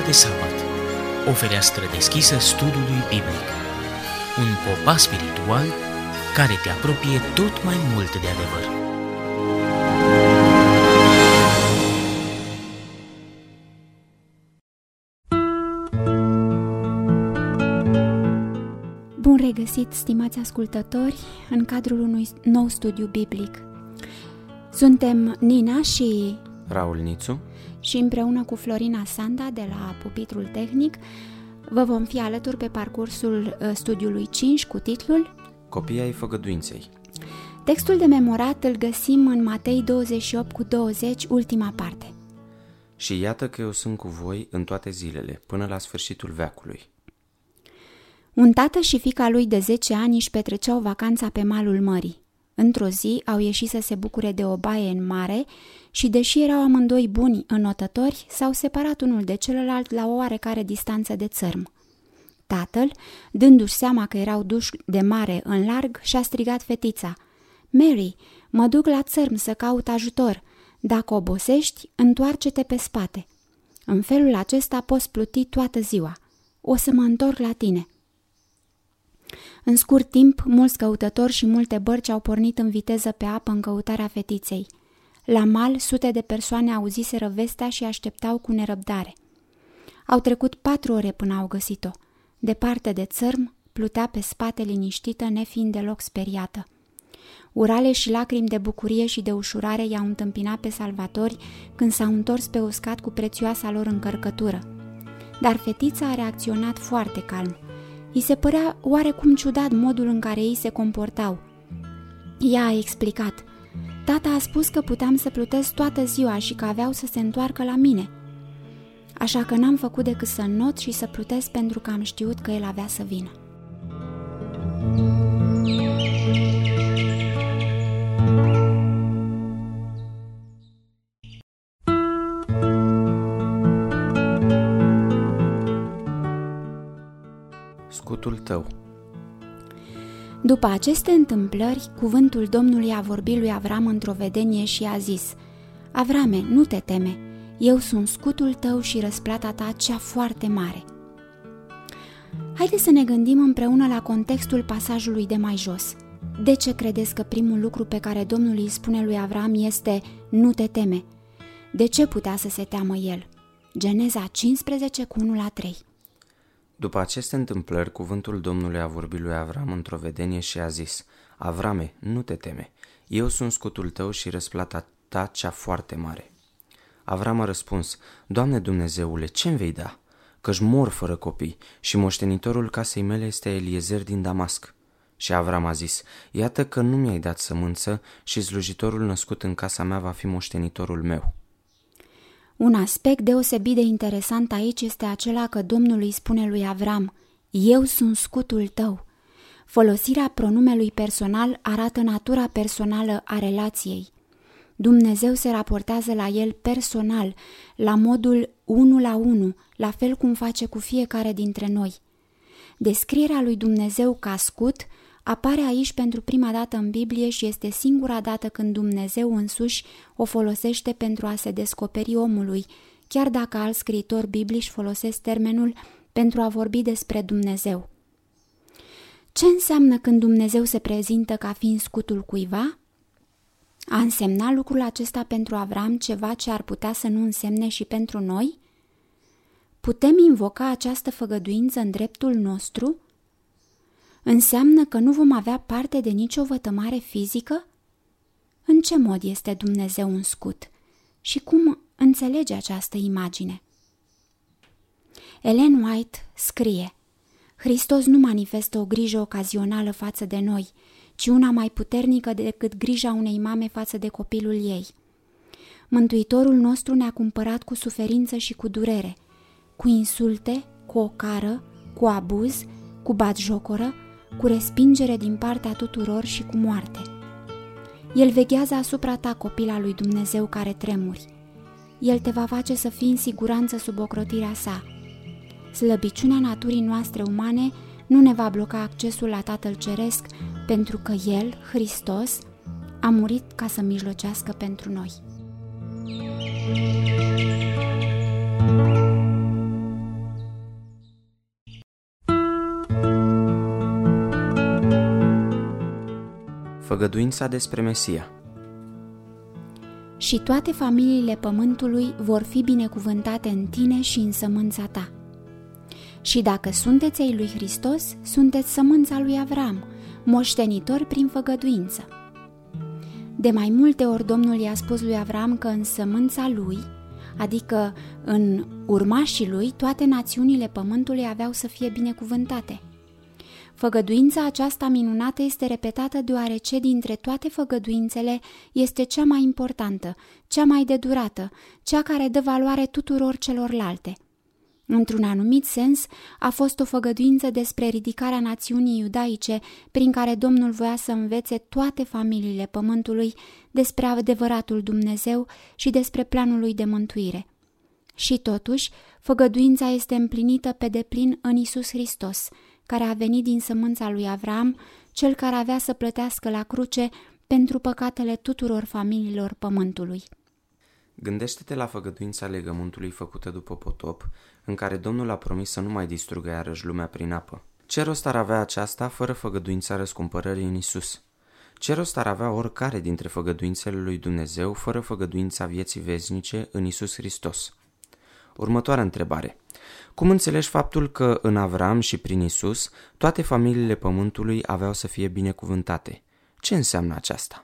de sabat, o fereastră deschisă studiului biblic, un popas spiritual care te apropie tot mai mult de adevăr. Bun regăsit, stimați ascultători, în cadrul unui nou studiu biblic. Suntem Nina și Raul Nițu și împreună cu Florina Sanda de la Pupitrul Tehnic vă vom fi alături pe parcursul studiului 5 cu titlul Copiii ai făgăduinței. Textul de memorat îl găsim în Matei 28:20, ultima parte. Și iată că eu sunt cu voi în toate zilele, până la sfârșitul veacului. Un tată și fiica lui de 10 ani își petreceau vacanța pe malul mării. Într-o zi au ieșit să se bucure de o baie în mare și, deși erau amândoi buni înotători, s-au separat unul de celălalt la o oarecare distanță de țărm. Tatăl, dându-și seama că erau duși de mare în larg, și-a strigat fetița: „Mary, mă duc la țărm să caut ajutor. Dacă obosești, întoarce-te pe spate. În felul acesta poți pluti toată ziua. O să mă întorc la tine." În scurt timp, mulți căutători și multe bărci au pornit în viteză pe apă în căutarea fetiței. La mal, sute de persoane auziseră vestea și așteptau cu nerăbdare. Au trecut 4 ore până au găsit-o. Departe de țărm, plutea pe spate liniștită, nefiind deloc speriată. Urale și lacrimi de bucurie și de ușurare i-au întâmpinat pe salvatori când s-au întors pe uscat cu prețioasa lor încărcătură. Dar fetița a reacționat foarte calm. I se părea oarecum ciudat modul în care ei se comportau. Ea a explicat: „Tata a spus că puteam să plutesc toată ziua și că aveau să se întoarcă la mine. Așa că n-am făcut decât să înnot și să plutesc pentru că am știut că el avea să vină." Scutul tău. După aceste întâmplări, cuvântul Domnului a vorbit lui Avram într-o vedenie și a zis: „Avrame, nu te teme, eu sunt scutul tău și răsplata ta cea foarte mare." Haideți să ne gândim împreună la contextul pasajului de mai jos. De ce credeți că primul lucru pe care Domnul îi spune lui Avram este: „Nu te teme"? De ce putea să se teamă el? Geneza 15:1-3. După aceste întâmplări, cuvântul Domnului a vorbit lui Avram într-o vedenie și a zis: „Avrame, nu te teme, eu sunt scutul tău și răsplata ta cea foarte mare." Avram a răspuns: „Doamne Dumnezeule, ce-mi vei da? Căci mor fără copii și moștenitorul casei mele este Eliezer din Damasc." Și Avram a zis: „Iată că nu mi-ai dat sămânță și slujitorul născut în casa mea va fi moștenitorul meu." Un aspect deosebit de interesant aici este acela că Domnul îi spune lui Avram: „Eu sunt scutul tău." Folosirea pronumelui personal arată natura personală a relației. Dumnezeu se raportează la el personal, la modul 1 la 1, la fel cum face cu fiecare dintre noi. Descrierea lui Dumnezeu ca scut apare aici pentru prima dată în Biblie și este singura dată când Dumnezeu însuși o folosește pentru a se descoperi omului, chiar dacă alți scriitori biblici folosesc termenul pentru a vorbi despre Dumnezeu. Ce înseamnă când Dumnezeu se prezintă ca fiind scutul cuiva? A însemnat lucrul acesta pentru Avram ceva ce ar putea să nu însemne și pentru noi? Putem invoca această făgăduință în dreptul nostru? Înseamnă că nu vom avea parte de nicio vătămare fizică? În ce mod este Dumnezeu un scut? Și cum înțelege această imagine? Ellen White scrie: „Hristos nu manifestă o grijă ocazională față de noi, ci una mai puternică decât grija unei mame față de copilul ei. Mântuitorul nostru ne-a cumpărat cu suferință și cu durere, cu insulte, cu ocară, cu abuz, cu batjocoră, cu respingere din partea tuturor și cu moarte. El veghează asupra ta, copila lui Dumnezeu care tremuri. El te va face să fii în siguranță sub ocrotirea sa. Slăbiciunea naturii noastre umane nu ne va bloca accesul la Tatăl Ceresc, pentru că El, Hristos, a murit ca să mijlocească pentru noi. Făgăduința despre Mesia. Și toate familiile pământului vor fi binecuvântate în tine și în sămânța ta. Și dacă sunteți ai lui Hristos, sunteți sămânța lui Avram, moștenitori prin făgăduință. De mai multe ori Domnul i-a spus lui Avram că în sămânța lui, adică în urmașii lui, toate națiunile pământului aveau să fie binecuvântate. Făgăduința aceasta minunată este repetată deoarece dintre toate făgăduințele este cea mai importantă, cea mai de durată, cea care dă valoare tuturor celorlalte. Într-un anumit sens, a fost o făgăduință despre ridicarea națiunii iudaice, prin care Domnul voia să învețe toate familiile pământului despre adevăratul Dumnezeu și despre planul lui de mântuire. Și totuși, făgăduința este împlinită pe deplin în Iisus Hristos, care a venit din sămânța lui Avram, cel care avea să plătească la cruce pentru păcatele tuturor familiilor pământului. Gândește-te la făgăduința legământului făcută după potop, în care Domnul a promis să nu mai distrugă iarăși lumea prin apă. Ce rost ar avea aceasta fără făgăduința răscumpărării în Isus? Ce rost ar avea oricare dintre făgăduințele lui Dumnezeu fără făgăduința vieții veșnice în Isus Hristos? Următoarea întrebare. Cum înțelegi faptul că în Avram și prin Isus toate familiile pământului aveau să fie binecuvântate? Ce înseamnă aceasta?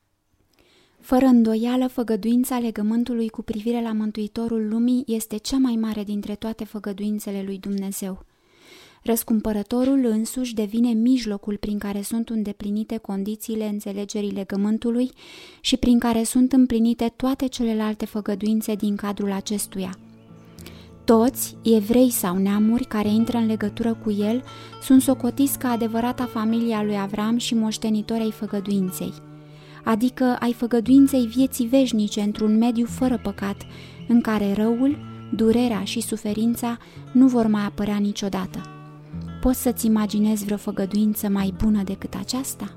Fără îndoială, făgăduința legământului cu privire la Mântuitorul lumii este cea mai mare dintre toate făgăduințele lui Dumnezeu. Răscumpărătorul însuși devine mijlocul prin care sunt îndeplinite condițiile înțelegerii legământului și prin care sunt împlinite toate celelalte făgăduințe din cadrul acestuia. Toți, evrei sau neamuri care intră în legătură cu el, sunt socotiți ca adevărata familie a lui Avram și moștenitori ai făgăduinței, adică ai făgăduinței vieții veșnice într-un mediu fără păcat, în care răul, durerea și suferința nu vor mai apărea niciodată. Poți să-ți imaginezi vreo făgăduință mai bună decât aceasta?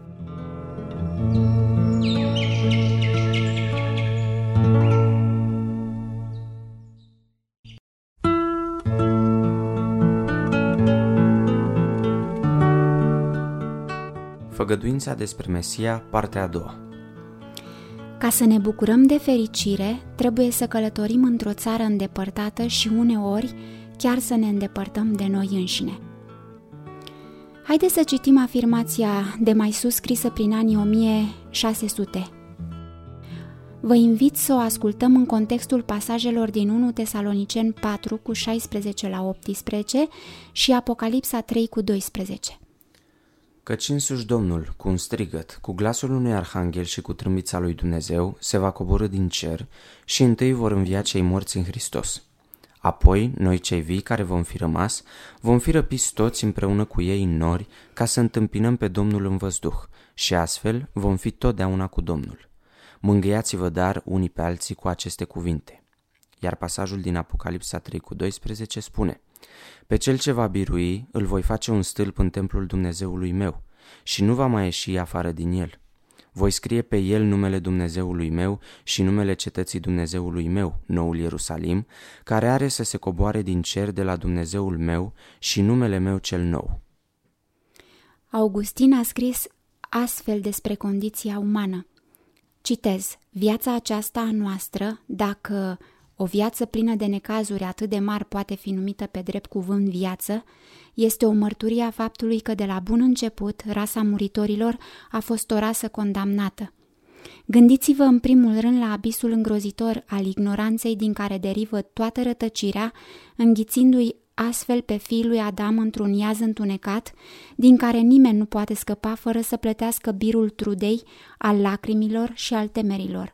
Făgăduința despre Mesia, partea a doua. Ca să ne bucurăm de fericire, trebuie să călătorim într-o țară îndepărtată și uneori chiar să ne îndepărtăm de noi înșine. Haideți să citim afirmația de mai sus scrisă prin anii 1600. Vă invit să o ascultăm în contextul pasajelor din 1 Tesaloniceni 4 cu 16 la 18 și Apocalipsa 3 cu 12. Căci însuși Domnul, cu un strigăt, cu glasul unui arhanghel și cu trâmbița lui Dumnezeu, se va coborî din cer și întâi vor învia cei morți în Hristos. Apoi, noi cei vii care vom fi rămas, vom fi răpiți toți împreună cu ei în nori ca să întâmpinăm pe Domnul în văzduh și astfel vom fi totdeauna cu Domnul. Mângâiați-vă dar unii pe alții cu aceste cuvinte. Iar pasajul din Apocalipsa 3 cu 12 spune: Pe cel ce va birui îl voi face un stâlp în templul Dumnezeului meu și nu va mai ieși afară din el. Voi scrie pe el numele Dumnezeului meu și numele cetății Dumnezeului meu, noul Ierusalim, care are să se coboare din cer de la Dumnezeul meu și numele meu cel nou. Augustin a scris astfel despre condiția umană. Citez: viața aceasta a noastră, dacă o viață plină de necazuri atât de mari poate fi numită pe drept cuvânt viață, este o mărturie a faptului că de la bun început rasa muritorilor a fost o rasă condamnată. Gândiți-vă în primul rând la abisul îngrozitor al ignoranței din care derivă toată rătăcirea, înghițindu-i astfel pe fiul lui Adam într-un iaz întunecat, din care nimeni nu poate scăpa fără să plătească birul trudei, al lacrimilor și al temerilor.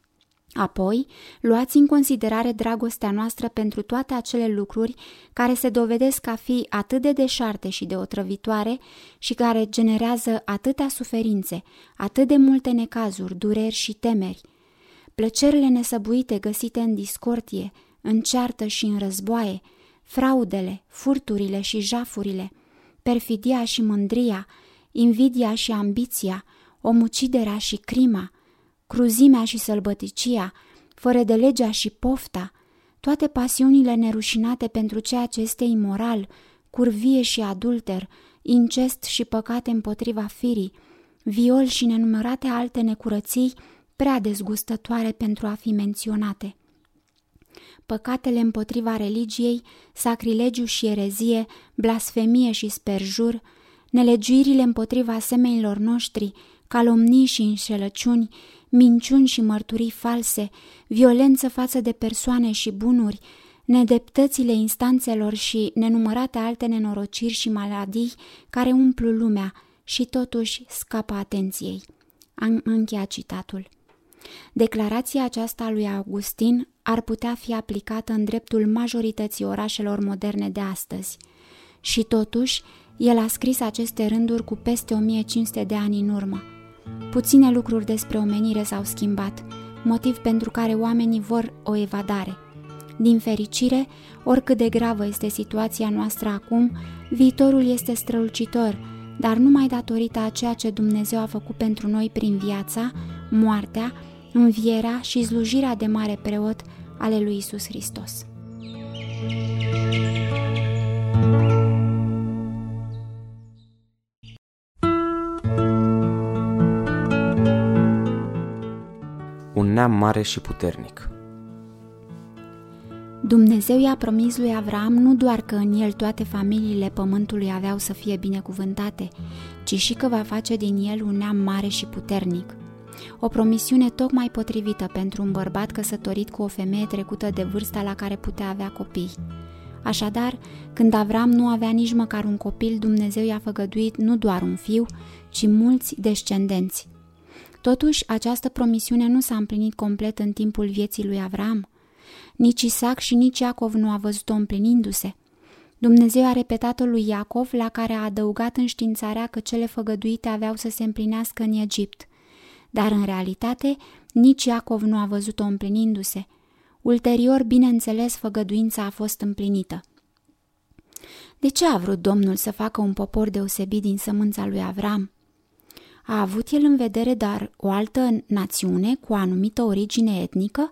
Apoi, luați în considerare dragostea noastră pentru toate acele lucruri care se dovedesc a fi atât de deșarte și de otrăvitoare și care generează atâtea suferințe, atât de multe necazuri, dureri și temeri. Plăcerile nesăbuite găsite în discortie, în ceartă și în războaie, fraudele, furturile și jafurile, perfidia și mândria, invidia și ambiția, omuciderea și crima, cruzimea și sălbăticia, fără de legea și pofta, toate pasiunile nerușinate pentru ceea ce este imoral, curvie și adulter, incest și păcate împotriva firii, viol și nenumărate alte necurății prea dezgustătoare pentru a fi menționate. Păcatele împotriva religiei, sacrilegiu și erezie, blasfemie și sperjur, nelegiuirile împotriva semenilor noștri, calomnii și înșelăciuni, minciuni și mărturii false, violență față de persoane și bunuri, nedreptățile instanțelor și nenumărate alte nenorociri și maladii care umplu lumea și totuși scapă atenției. Am încheiat citatul. Declarația aceasta a lui Augustin ar putea fi aplicată în dreptul majorității orașelor moderne de astăzi. Și totuși, el a scris aceste rânduri cu peste 1500 de ani în urmă. Puține lucruri despre omenire s-au schimbat, motiv pentru care oamenii vor o evadare. Din fericire, oricât de gravă este situația noastră acum, viitorul este strălucitor, dar numai datorită a ceea ce Dumnezeu a făcut pentru noi prin viața, moartea, învierea și slujirea de mare preot ale lui Iisus Hristos. Un neam mare și puternic. Dumnezeu i-a promis lui Avram nu doar că în el toate familiile pământului aveau să fie binecuvântate, ci și că va face din el un neam mare și puternic. O promisiune tocmai potrivită pentru un bărbat căsătorit cu o femeie trecută de vârsta la care putea avea copii. Așadar, când Avram nu avea nici măcar un copil, Dumnezeu i-a făgăduit nu doar un fiu, ci mulți descendenți. Totuși, această promisiune nu s-a împlinit complet în timpul vieții lui Avram. Nici Isaac și nici Iacov nu a văzut-o împlinindu-se. Dumnezeu a repetat-o lui Iacov, la care a adăugat înștiințarea că cele făgăduite aveau să se împlinească în Egipt. Dar în realitate, nici Iacov nu a văzut-o împlinindu-se. Ulterior, bineînțeles, făgăduința a fost împlinită. De ce a vrut Domnul să facă un popor deosebit din sămânța lui Avram? A avut el în vedere doar o altă națiune cu o anumită origine etnică?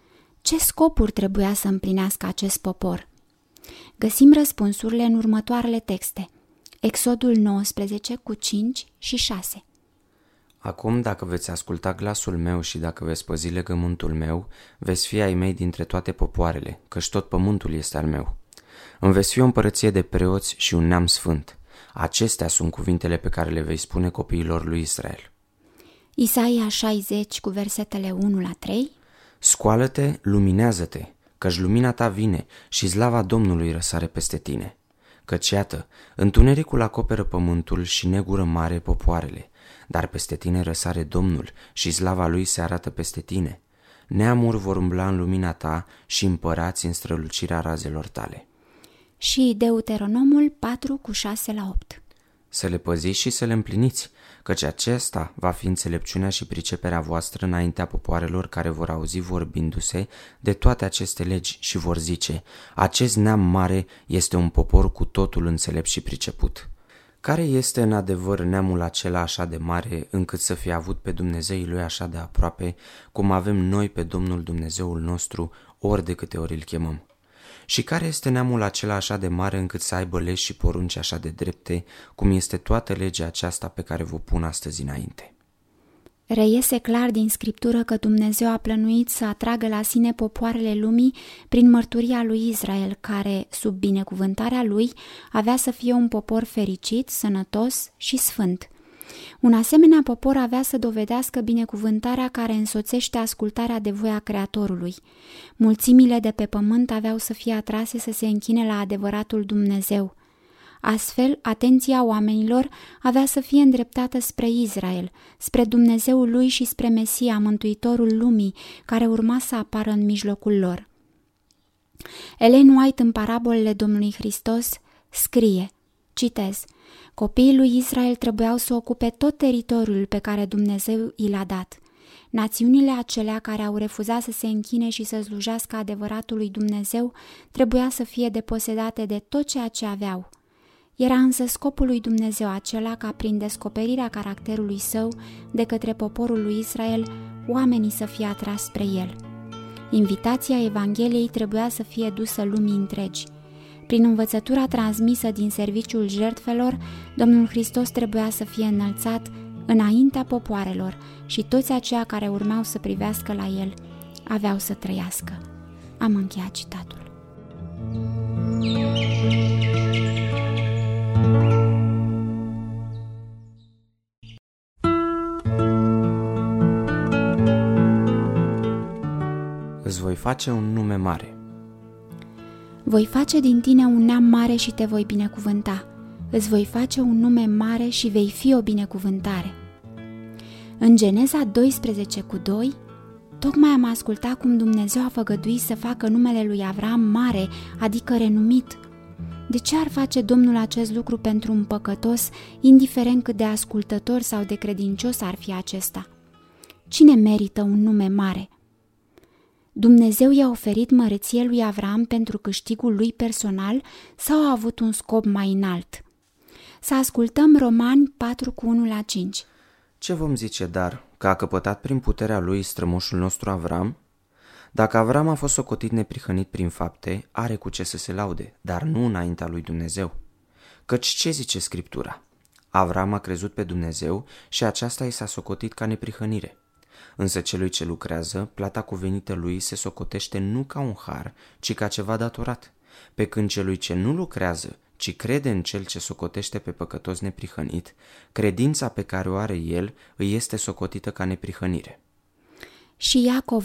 Ce scopuri trebuia să împlinească acest popor? Găsim răspunsurile în următoarele texte. Exodul 19 cu 5 și 6. Acum, dacă veți asculta glasul meu și dacă veți păzi legământul meu, veți fi ai mei dintre toate popoarele, căci tot pământul este al meu. Îmi veți fi o împărăție de preoți și un neam sfânt. Acestea sunt cuvintele pe care le vei spune copiilor lui Israel. Isaia 60 cu versetele 1 la 3. Scoală-te, luminează-te, căci lumina ta vine și slava Domnului răsare peste tine. Căci iată, întunericul acoperă pământul și negură mare popoarele, dar peste tine răsare Domnul și slava lui se arată peste tine. Neamuri vor umbla în lumina ta și împărați în strălucirea razelor tale. Și Deuteronomul 4 cu 6 la 8. Să le păziți și să le împliniți, căci acesta va fi înțelepciunea și priceperea voastră înaintea popoarelor care vor auzi vorbindu-se de toate aceste legi și vor zice: acest neam mare este un popor cu totul înțelept și priceput. Care este în adevăr neamul acela așa de mare încât să fie avut pe Dumnezeii lui așa de aproape, cum avem noi pe Domnul Dumnezeul nostru ori de câte ori îl chemăm? Și care este neamul acela așa de mare încât să aibă legi și porunci așa de drepte, cum este toată legea aceasta pe care vă pun astăzi înainte? Reiese clar din Scriptură că Dumnezeu a plănuit să atragă la sine popoarele lumii prin mărturia lui Israel, care, sub binecuvântarea lui, avea să fie un popor fericit, sănătos și sfânt. Un asemenea popor avea să dovedească binecuvântarea care însoțește ascultarea de voia Creatorului. Mulțimile de pe pământ aveau să fie atrase să se închine la adevăratul Dumnezeu. Astfel, atenția oamenilor avea să fie îndreptată spre Israel, spre Dumnezeul lui și spre Mesia, Mântuitorul lumii, care urma să apară în mijlocul lor. Ellen White, în parabolele Domnului Hristos, scrie, citez: copiii lui Israel trebuiau să ocupe tot teritoriul pe care Dumnezeu i l-a dat. Națiunile acelea care au refuzat să se închine și să slujească adevăratului Dumnezeu trebuia să fie deposedate de tot ceea ce aveau. Era însă scopul lui Dumnezeu acela ca prin descoperirea caracterului său de către poporul lui Israel, oamenii să fie atrași spre el. Invitația Evangheliei trebuia să fie dusă lumii întregi. Prin învățătura transmisă din serviciul jertfelor, Domnul Hristos trebuia să fie înălțat înaintea popoarelor, și toți aceia care urmau să privească la el aveau să trăiască. Am încheiat citatul. Îți voi face un nume mare. Voi face din tine un neam mare și te voi binecuvânta. Îți voi face un nume mare și vei fi o binecuvântare. În Geneza 12:2, tocmai am ascultat cum Dumnezeu a făgăduit să facă numele lui Avram mare, adică renumit. De ce ar face Domnul acest lucru pentru un păcătos, indiferent cât de ascultător sau de credincios ar fi acesta? Cine merită un nume mare? Dumnezeu i-a oferit măreție lui Avram pentru câștigul lui personal sau a avut un scop mai înalt? Să ascultăm Romani 4:1-5. Ce vom zice, dar, că a căpătat prin puterea lui strămoșul nostru Avram? Dacă Avram a fost socotit neprihănit prin fapte, are cu ce să se laude, dar nu înaintea lui Dumnezeu. Căci ce zice Scriptura? Avram a crezut pe Dumnezeu și aceasta i s-a socotit ca neprihănire. Însă celui ce lucrează, plata cuvenită lui se socotește nu ca un har, ci ca ceva datorat, pe când celui ce nu lucrează, ci crede în cel ce socotește pe păcătos neprihănit, credința pe care o are el îi este socotită ca neprihănire. Și Iacov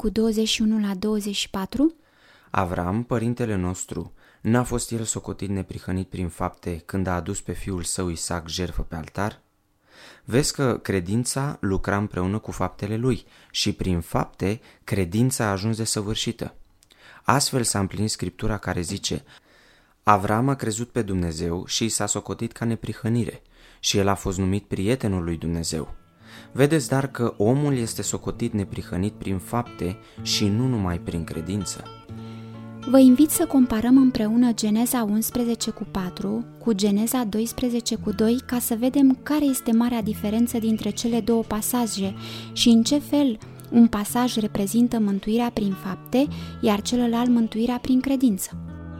2:21-24. Avram, părintele nostru, n-a fost el socotit neprihănit prin fapte când a adus pe fiul său Isaac jertfă pe altar? Vezi că credința lucra împreună cu faptele lui și prin fapte credința a ajuns desăvârșită. Astfel s-a împlinit Scriptura care zice: Avram a crezut pe Dumnezeu și i s-a socotit ca neprihănire și el a fost numit prietenul lui Dumnezeu. Vedeți dar că omul este socotit neprihănit prin fapte și nu numai prin credință. Vă invit să comparăm împreună Geneza 11:4 cu Geneza 12:2 ca să vedem care este marea diferență dintre cele două pasaje și în ce fel un pasaj reprezintă mântuirea prin fapte, iar celălalt mântuirea prin credință.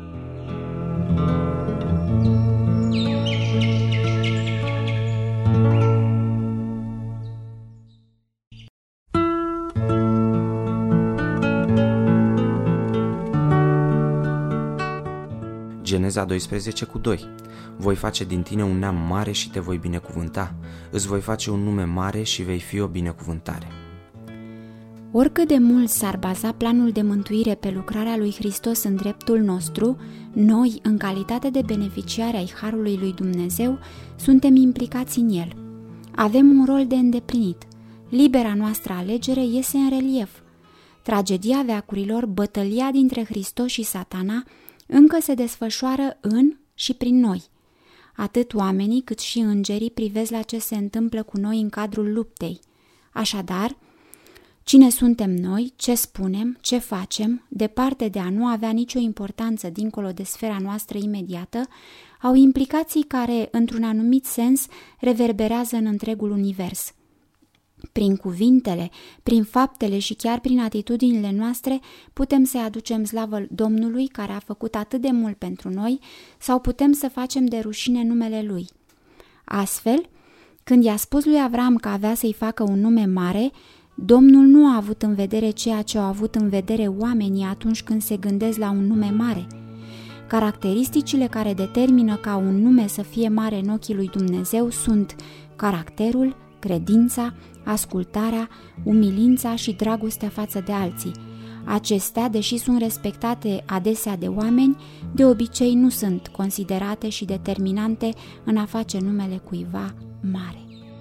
Geneza 12:2. Voi face din tine un neam mare și te voi binecuvânta. Îți voi face un nume mare și vei fi o binecuvântare. Oricât de mult s-ar baza planul de mântuire pe lucrarea lui Hristos în dreptul nostru, noi, în calitate de beneficiari ai harului lui Dumnezeu, suntem implicați în el. Avem un rol de îndeplinit. Libera noastră alegere iese în relief. Tragedia veacurilor, bătălia dintre Hristos și Satana, încă se desfășoară în și prin noi. Atât oamenii cât și îngerii privesc la ce se întâmplă cu noi în cadrul luptei. Așadar, cine suntem noi, ce spunem, ce facem, departe de a nu avea nicio importanță dincolo de sfera noastră imediată, au implicații care, într-un anumit sens, reverberează în întregul univers. Prin cuvintele, prin faptele și chiar prin atitudinile noastre putem să-i aducem slavă Domnului care a făcut atât de mult pentru noi sau putem să facem de rușine numele Lui. Astfel, când i-a spus lui Avram că avea să-i facă un nume mare, Domnul nu a avut în vedere ceea ce au avut în vedere oamenii atunci când se gândesc la un nume mare. Caracteristicile care determină ca un nume să fie mare în ochii lui Dumnezeu sunt caracterul, credința, ascultarea, umilința și dragostea față de alții. Acestea, deși sunt respectate adesea de oameni, de obicei nu sunt considerate și determinante în a face numele cuiva mare.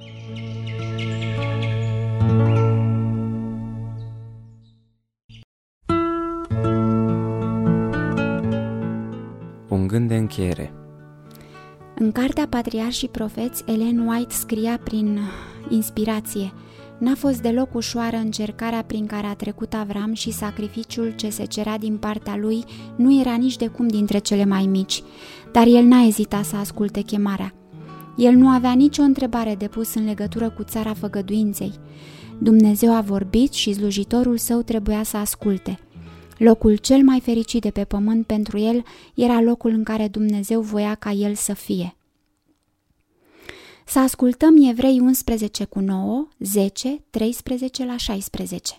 Un gând de încheiere. În cartea Patriarhi și Profeți, Ellen White scria prin inspirație: n-a fost deloc ușoară încercarea prin care a trecut Avram și sacrificiul ce se cerea din partea lui nu era nici de cum dintre cele mai mici, dar el n-a ezitat să asculte chemarea. El nu avea nicio întrebare de pus în legătură cu țara făgăduinței. Dumnezeu a vorbit și slujitorul său trebuia să asculte. Locul cel mai fericit de pe pământ pentru el era locul în care Dumnezeu voia ca el să fie. Să ascultăm Evrei 11:9, 10, 13-16.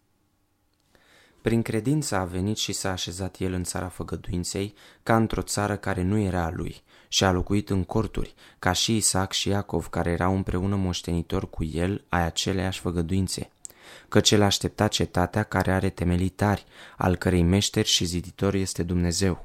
Prin credință a venit și s-a așezat el în țara făgăduinței, ca într-o țară care nu era a lui, și a locuit în corturi, ca și Isaac și Iacov, care erau împreună moștenitori cu el ai aceleiași făgăduințe. Căci el aștepta cetatea care are temelii tari, al cărei meșter și ziditor este Dumnezeu.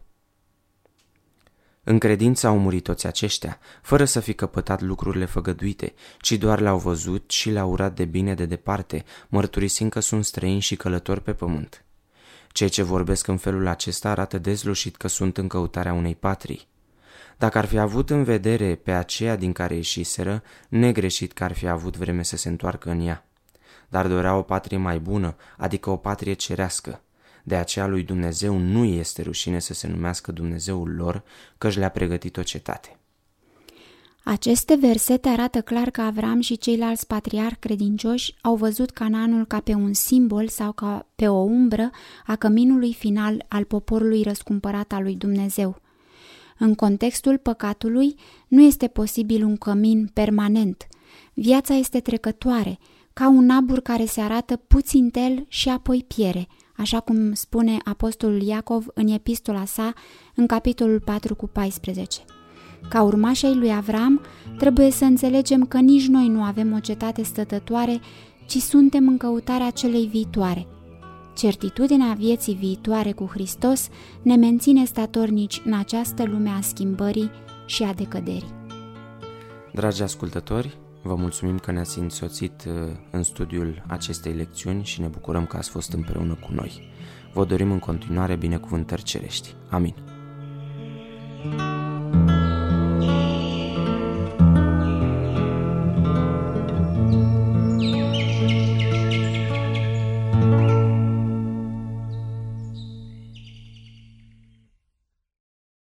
În credință au murit toți aceștia, fără să fi căpătat lucrurile făgăduite, ci doar le-au văzut și le-au urat de bine de departe, mărturisind că sunt străini și călători pe pământ. Cei ce vorbesc în felul acesta arată dezlușit că sunt în căutarea unei patrii. Dacă ar fi avut în vedere pe aceea din care ieșiseră, negreșit că ar fi avut vreme să se întoarcă în ea. Dar dorea o patrie mai bună, adică o patrie cerească. De aceea lui Dumnezeu nu este rușine să se numească Dumnezeul lor, căci le-a pregătit o cetate. Aceste versete arată clar că Avram și ceilalți patriarhi credincioși au văzut Canaanul ca pe un simbol sau ca pe o umbră a căminului final al poporului răscumpărat al lui Dumnezeu. În contextul păcatului nu este posibil un cămin permanent. Viața este trecătoare, ca un abur care se arată puțintel și apoi piere, așa cum spune apostolul Iacov în epistola sa în capitolul 4:14. Ca urmașii lui Avram, trebuie să înțelegem că nici noi nu avem o cetate stătătoare, ci suntem în căutarea celei viitoare. Certitudinea vieții viitoare cu Hristos ne menține statornici în această lume a schimbării și a decăderii. Dragi ascultători, vă mulțumim că ne-ați însoțit în studiul acestei lecțiuni și ne bucurăm că ați fost împreună cu noi. Vă dorim în continuare binecuvântări cerești. Amin.